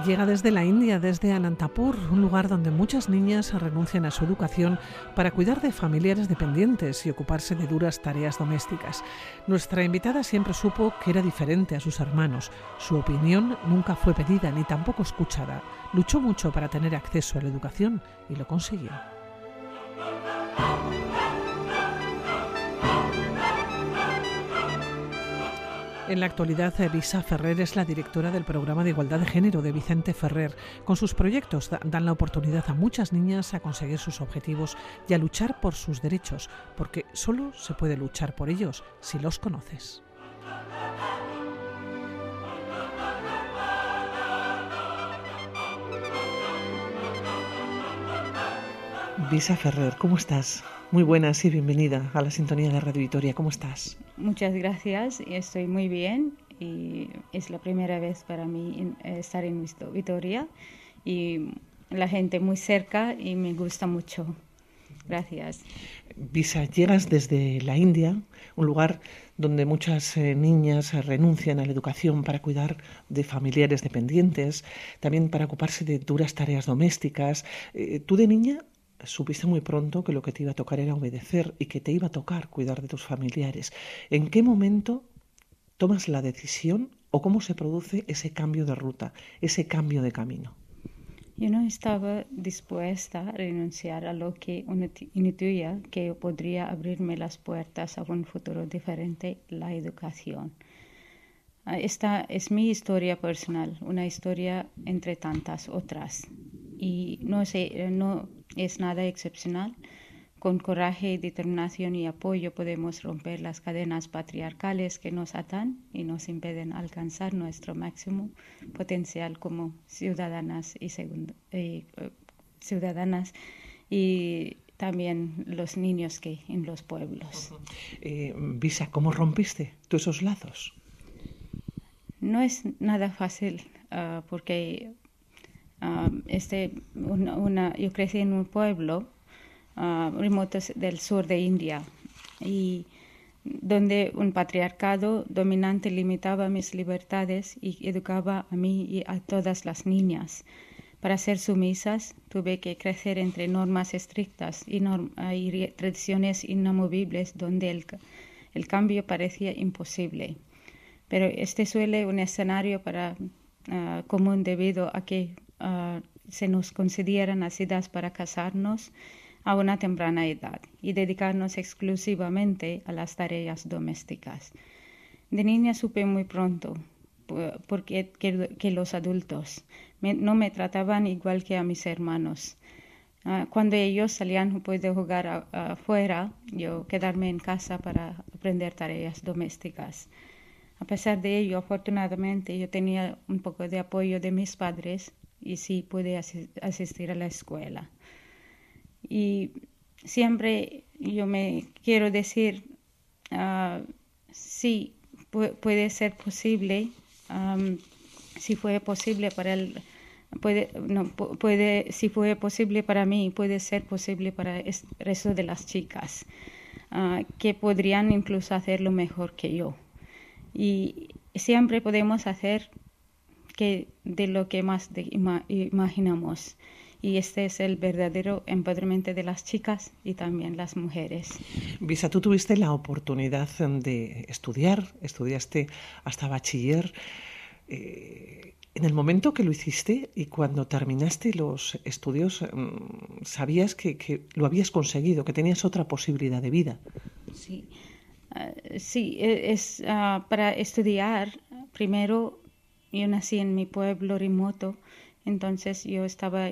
Llega desde la India, desde Anantapur, un lugar donde muchas niñas renuncian a su educación para cuidar de familiares dependientes y ocuparse de duras tareas domésticas. Nuestra invitada siempre supo que era diferente a sus hermanos. Su opinión nunca fue pedida ni tampoco escuchada. Luchó mucho para tener acceso a la educación y lo consiguió. En la actualidad, Bisa Ferrer es la directora del Programa de Igualdad de Género de Vicente Ferrer. Con sus proyectos dan la oportunidad a muchas niñas a conseguir sus objetivos y a luchar por sus derechos, porque solo se puede luchar por ellos si los conoces. Bisa Ferrer, ¿cómo estás? Muy buenas y bienvenida a la sintonía de Radio Vitoria. ¿Cómo estás? Muchas gracias, estoy muy bien y es la primera vez para mí estar en Vitoria y la gente muy cerca y me gusta mucho. Gracias. Bisa, llegas desde la India, un lugar donde muchas niñas renuncian a la educación para cuidar de familiares dependientes, también para ocuparse de duras tareas domésticas. Tú de niña supiste muy pronto que lo que te iba a tocar era obedecer y que te iba a tocar cuidar de tus familiares. ¿En qué momento tomas la decisión o cómo se produce ese cambio de ruta, ese cambio de camino? Yo no estaba dispuesta a renunciar a lo que intuía que podría abrirme las puertas a un futuro diferente, la educación. Esta es mi historia personal, una historia entre tantas otras. Y no es nada excepcional. Con coraje, determinación y apoyo podemos romper las cadenas patriarcales que nos atan y nos impiden alcanzar nuestro máximo potencial como ciudadanas y también los niños que en los pueblos. Bisa, ¿cómo rompiste tú esos lazos? No es nada fácil porque yo crecí en un pueblo remoto del sur de India y donde un patriarcado dominante limitaba mis libertades y educaba a mí y a todas las niñas. Para ser sumisas tuve que crecer entre normas estrictas y tradiciones inamovibles donde el cambio parecía imposible. Pero este suele un escenario común debido a que se nos concedieran las edades para casarnos a una temprana edad y dedicarnos exclusivamente a las tareas domésticas. De niña supe muy pronto que los adultos no me trataban igual que a mis hermanos. Cuando ellos salían a jugar afuera, yo quedarme en casa para aprender tareas domésticas. A pesar de ello, afortunadamente, yo tenía un poco de apoyo de mis padres y sí pude asistir a la escuela. Y siempre yo me quiero decir, sí, puede ser posible, si fue posible si fue posible para mí, puede ser posible para el resto de las chicas, que podrían incluso hacerlo mejor que yo. Y siempre podemos hacer de lo que más imaginamos. Y este es el verdadero empoderamiento de las chicas y también las mujeres. Bisa, tú tuviste la oportunidad de estudiaste hasta bachiller. En el momento que lo hiciste y cuando terminaste los estudios, sabías que lo habías conseguido, que tenías otra posibilidad de vida. Sí. Para estudiar, primero yo nací en mi pueblo remoto, entonces yo estaba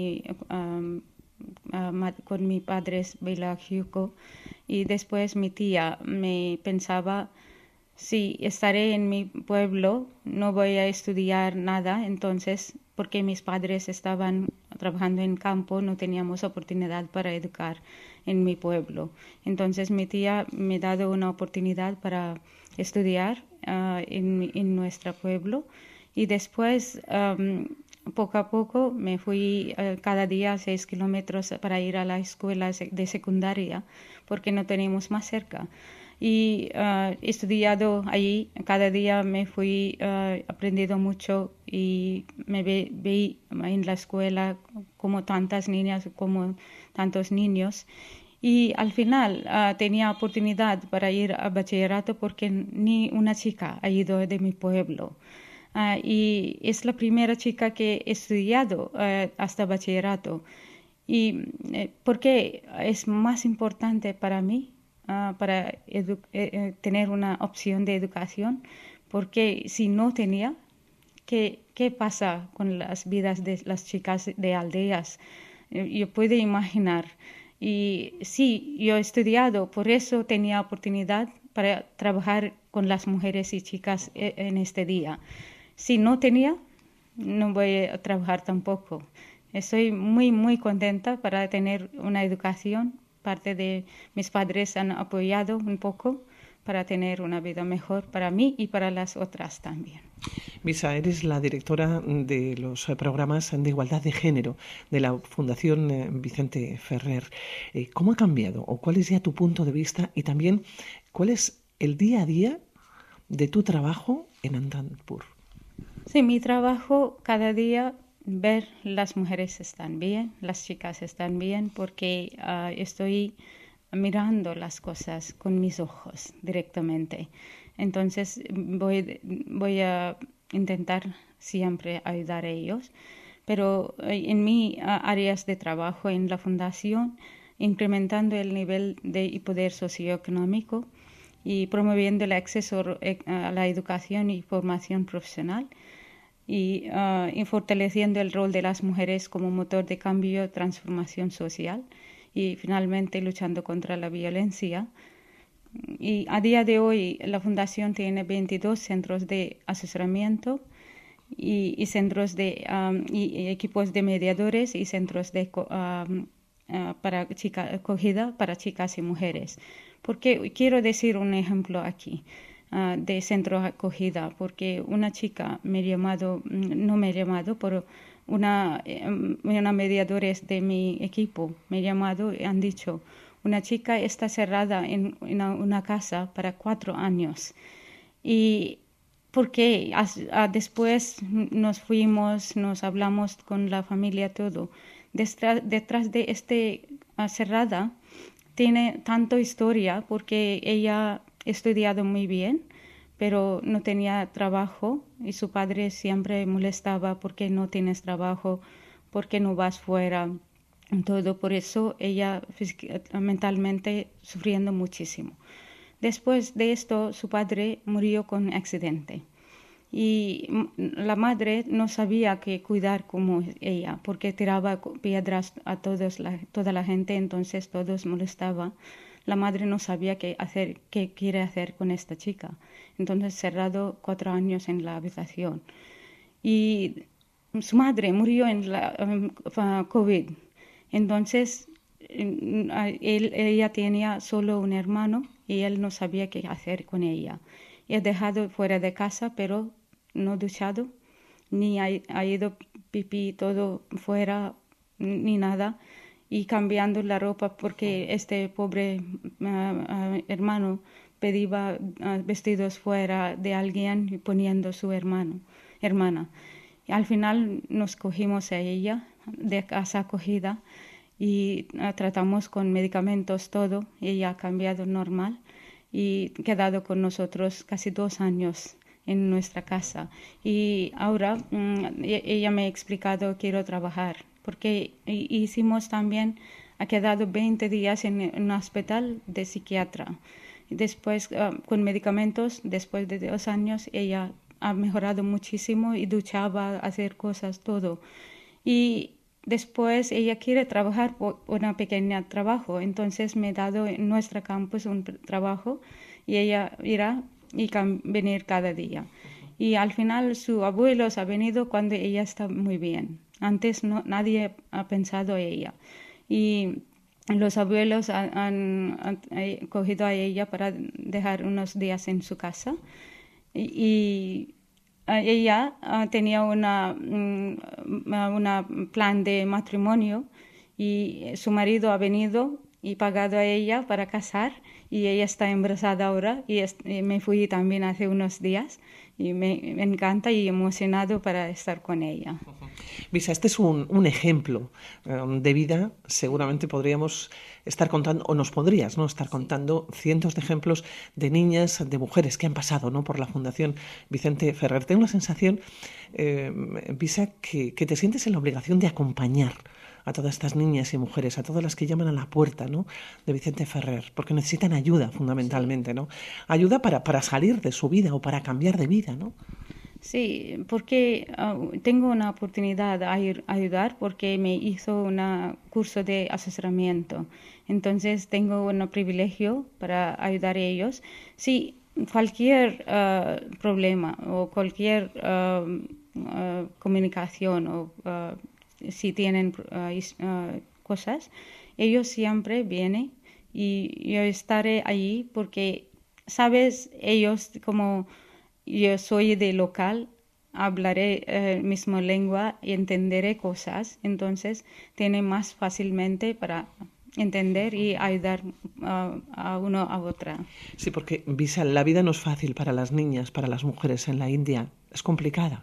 con mi padre Belajuco y después mi tía me pensaba, si estaré en mi pueblo no voy a estudiar nada, entonces porque mis padres estaban trabajando en campo no teníamos oportunidad para educar en mi pueblo. Entonces mi tía me ha dado una oportunidad para estudiar en nuestro pueblo y después poco a poco me fui cada día 6 kilómetros para ir a la escuela de secundaria porque no teníamos más cerca. y he estudiado allí. Cada día me fui aprendiendo mucho y me vi en la escuela como tantas niñas, como tantos niños. Y al final tenía oportunidad para ir a bachillerato porque ni una chica ha ido de mi pueblo. Y es la primera chica que he estudiado hasta bachillerato. Y porque es más importante para mí para tener una opción de educación, porque si no tenía, ¿qué pasa con las vidas de las chicas de aldeas? Yo puedo imaginar. Y sí, yo he estudiado, por eso tenía oportunidad para trabajar con las mujeres y chicas en este día. Si no tenía, no voy a trabajar tampoco. Estoy muy, muy contenta para tener una educación. Parte de mis padres han apoyado un poco para tener una vida mejor para mí y para las otras también. Misa, eres la directora de los programas de igualdad de género de la Fundación Vicente Ferrer. ¿Cómo ha cambiado o cuál es ya tu punto de vista y también cuál es el día a día de tu trabajo en Anandpur? Sí, mi trabajo cada día ver las mujeres están bien, las chicas están bien, porque estoy mirando las cosas con mis ojos directamente. Entonces voy a intentar siempre ayudar a ellos, pero en mis áreas de trabajo en la fundación, incrementando el nivel de poder socioeconómico y promoviendo el acceso a la educación y formación profesional y fortaleciendo el rol de las mujeres como motor de cambio, transformación social y finalmente luchando contra la violencia. Y a día de hoy la Fundación tiene 22 centros de asesoramiento y centros de y equipos de mediadores y centros de para acogida para chicas y mujeres. Porque quiero decir un ejemplo aquí de centro de acogida, porque una chica no me ha llamado, pero una mediadora de mi equipo me ha llamado y han dicho, una chica está cerrada en una casa para 4 años. Y porque después nos fuimos, nos hablamos con la familia, todo. Detrás de cerrada tiene tanta historia porque ella ha estudiado muy bien, pero no tenía trabajo y su padre siempre molestaba porque no tienes trabajo, porque no vas fuera. Todo por eso ella mentalmente sufriendo muchísimo. Después de esto, su padre murió con accidente y la madre no sabía qué cuidar como ella, porque tiraba piedras a toda la gente, entonces todos molestaban. La madre no sabía qué quiere hacer con esta chica. Entonces cerrado 4 años en la habitación. Y su madre murió en la COVID. Entonces ella tenía solo un hermano y él no sabía qué hacer con ella. Y ha dejado fuera de casa, pero no duchado, ni ha ido pipí todo fuera, ni nada, y cambiando la ropa porque este pobre hermano pedía vestidos fuera de alguien y poniendo su hermana. Y al final nos cogimos a ella de casa acogida y tratamos con medicamentos todo. Ella ha cambiado normal y quedado con nosotros casi 2 años en nuestra casa. Y ahora ella me ha explicado quiero trabajar, porque hicimos también, ha quedado 20 días en un hospital de psiquiatra. Después, con medicamentos, después de 2 años, ella ha mejorado muchísimo y duchaba, hacer cosas, todo. Y después ella quiere trabajar por una pequeña trabajo, entonces me ha dado en nuestro campus un trabajo y ella irá y venir cada día. Y al final su abuelo ha venido cuando ella está muy bien. Antes nadie ha pensado en ella. Y los abuelos han cogido a ella para dejar unos días en su casa. Y ella tenía una plan de matrimonio y su marido ha venido y pagado a ella para casar y ella está embarazada ahora y me fui también hace unos días y me encanta y emocionado para estar con ella. Visa, este es un ejemplo de vida. Seguramente podríamos estar contando, o nos podrías, ¿no?, estar contando cientos de ejemplos de niñas, de mujeres que han pasado, ¿no?, por la Fundación Vicente Ferrer. Tengo la sensación, Visa, que te sientes en la obligación de acompañar a todas estas niñas y mujeres, a todas las que llaman a la puerta, ¿no?, de Vicente Ferrer, porque necesitan ayuda fundamentalmente, ¿no? Ayuda para salir de su vida o para cambiar de vida, ¿no? Sí, porque tengo una oportunidad de ayudar porque me hizo un curso de asesoramiento. Entonces tengo un privilegio para ayudar a ellos. Sí, cualquier problema o cualquier comunicación o si tienen cosas, ellos siempre vienen y yo estaré allí porque, sabes, ellos como yo soy de local, hablaré misma lengua y entenderé cosas, entonces tiene más fácilmente para entender y ayudar a uno a otra. Sí, porque, Visa, la vida no es fácil para las niñas, para las mujeres en la India, es complicada.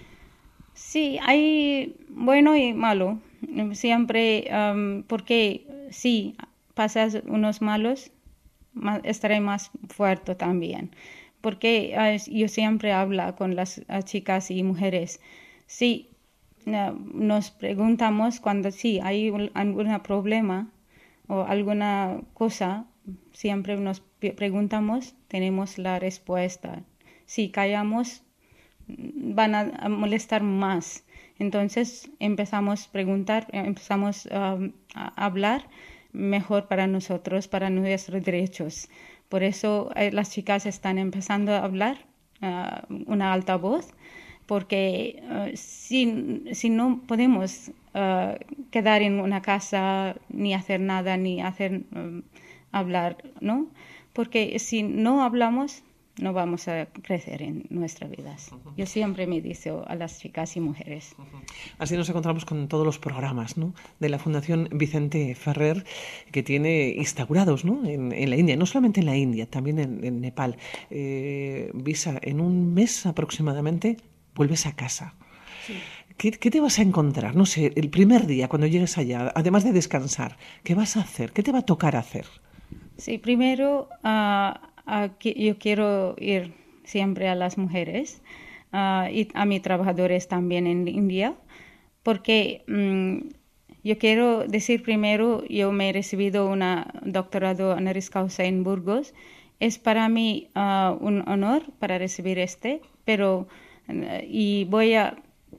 Sí, hay bueno y malo, siempre, porque sí, pasas unos malos, estaré más fuerte también. Porque yo siempre hablo con las chicas y mujeres. Sí, nos preguntamos cuando sí hay algún problema o alguna cosa, siempre nos preguntamos, tenemos la respuesta. Si callamos, van a molestar más. Entonces empezamos a preguntar, empezamos a hablar mejor para nosotros, para nuestros derechos. Por eso las chicas están empezando a hablar una alta voz, porque si no podemos quedar en una casa ni hacer nada, ni hablar, ¿no? Porque si no hablamos, no vamos a crecer en nuestras vidas. Yo siempre me digo a las chicas y mujeres. Así nos encontramos con todos los programas, ¿no?, de la Fundación Vicente Ferrer, que tiene instaurados, ¿no?, en la India, no solamente en la India, también en Nepal. Visa, en un mes aproximadamente vuelves a casa. Sí. ¿Qué te vas a encontrar? No sé, el primer día cuando llegues allá, además de descansar, ¿qué vas a hacer? ¿Qué te va a tocar hacer? Sí, primero yo quiero ir siempre a las mujeres y a mis trabajadores también en India, porque yo quiero decir primero, yo me he recibido un doctorado honoris causa en Burgos. Es para mí un honor para recibir pero y voy a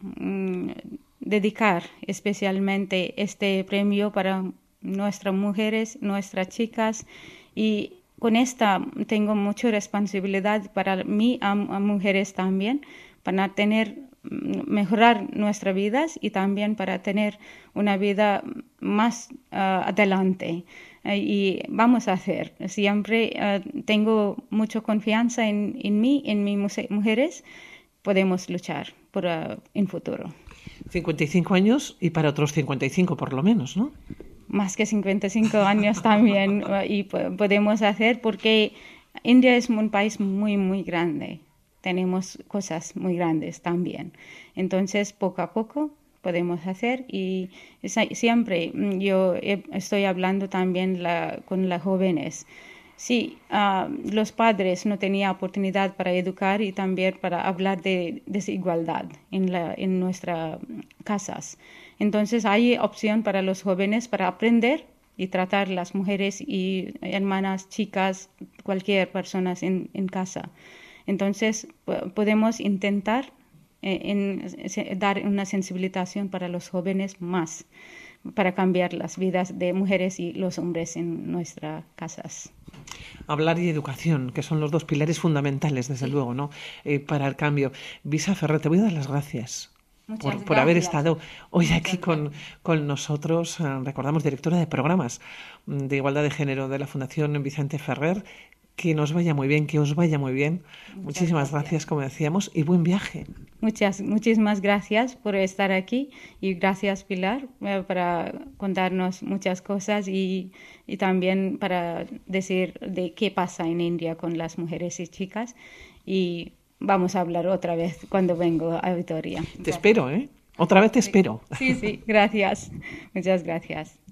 dedicar especialmente este premio para nuestras mujeres, nuestras chicas, y con esta tengo mucha responsabilidad para mí, a mujeres también, para mejorar nuestras vidas y también para tener una vida más adelante. Y vamos a hacer. Siempre tengo mucha confianza en mí, en mis mujeres. Podemos luchar por un futuro. 55 años y para otros 55 por lo menos, ¿no? Más que 55 años también y podemos hacer porque India es un país muy, muy grande. Tenemos cosas muy grandes también. Entonces, poco a poco podemos hacer y siempre yo estoy hablando también con las jóvenes. Sí, los padres no tenían oportunidad para educar y también para hablar de desigualdad en nuestras casas. Entonces hay opción para los jóvenes para aprender y tratar las mujeres y hermanas, chicas, cualquier persona en casa. Entonces podemos intentar dar una sensibilización para los jóvenes más, para cambiar las vidas de mujeres y los hombres en nuestras casas. Hablar y educación, que son los dos pilares fundamentales, desde luego, ¿no?, para el cambio. Visa Ferrer, te voy a dar las gracias por haber estado hoy aquí con nosotros. Recordamos, directora de programas de igualdad de género de la Fundación Vicente Ferrer. que nos vaya muy bien, que os vaya muy bien. Muchísimas gracias. gracias, como decíamos, y buen viaje. Muchísimas gracias por estar aquí y gracias, Pilar, para contarnos muchas cosas y también para decir de qué pasa en India con las mujeres y chicas. Y vamos a hablar otra vez cuando vengo a Vitoria. Te espero, ¿eh? Otra vez te espero. Sí, gracias. Muchas gracias.